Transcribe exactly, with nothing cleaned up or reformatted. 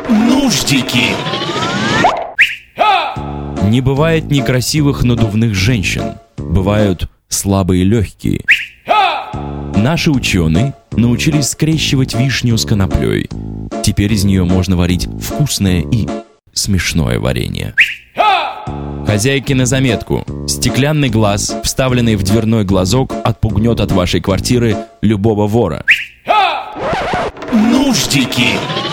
Нуждики. Не бывает некрасивых надувных женщин. Бывают слабые легкие. Наши ученые научились скрещивать вишню с коноплей. Теперь из нее можно варить вкусное и смешное варенье. Хозяйки на заметку. Стеклянный глаз, вставленный в дверной глазок, отпугнет от вашей квартиры любого вора. Нуждики.